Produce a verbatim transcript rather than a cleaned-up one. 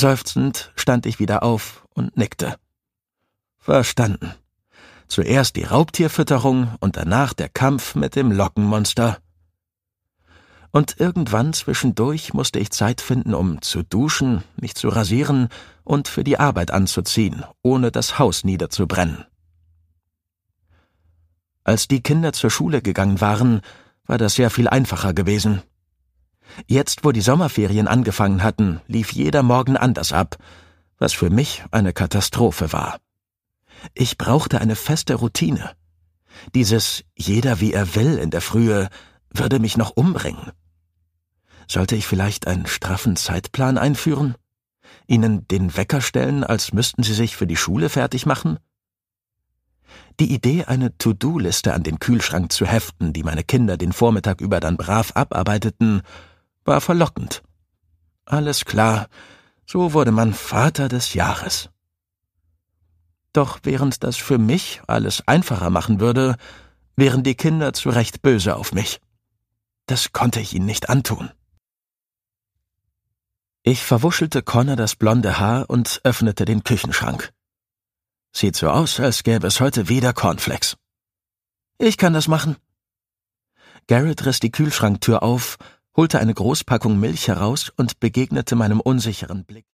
Seufzend stand ich wieder auf und nickte. Verstanden. Zuerst die Raubtierfütterung und danach der Kampf mit dem Lockenmonster. Und irgendwann zwischendurch musste ich Zeit finden, um zu duschen, mich zu rasieren und für die Arbeit anzuziehen, ohne das Haus niederzubrennen. Als die Kinder zur Schule gegangen waren, war das sehr viel einfacher gewesen. Jetzt, wo die Sommerferien angefangen hatten, lief jeder Morgen anders ab, was für mich eine Katastrophe war. Ich brauchte eine feste Routine. Dieses »jeder wie er will« in der Frühe würde mich noch umbringen. Sollte ich vielleicht einen straffen Zeitplan einführen? Ihnen den Wecker stellen, als müssten sie sich für die Schule fertig machen? Die Idee, eine To-Do-Liste an den Kühlschrank zu heften, die meine Kinder den Vormittag über dann brav abarbeiteten, war verlockend. Alles klar, so wurde man Vater des Jahres. Doch während das für mich alles einfacher machen würde, wären die Kinder zu Recht böse auf mich. Das konnte ich ihnen nicht antun. Ich verwuschelte Connor das blonde Haar und öffnete den Küchenschrank. Sieht so aus, als gäbe es heute wieder Cornflakes. Ich kann das machen. Garrett riss die Kühlschranktür auf, holte eine Großpackung Milch heraus und begegnete meinem unsicheren Blick.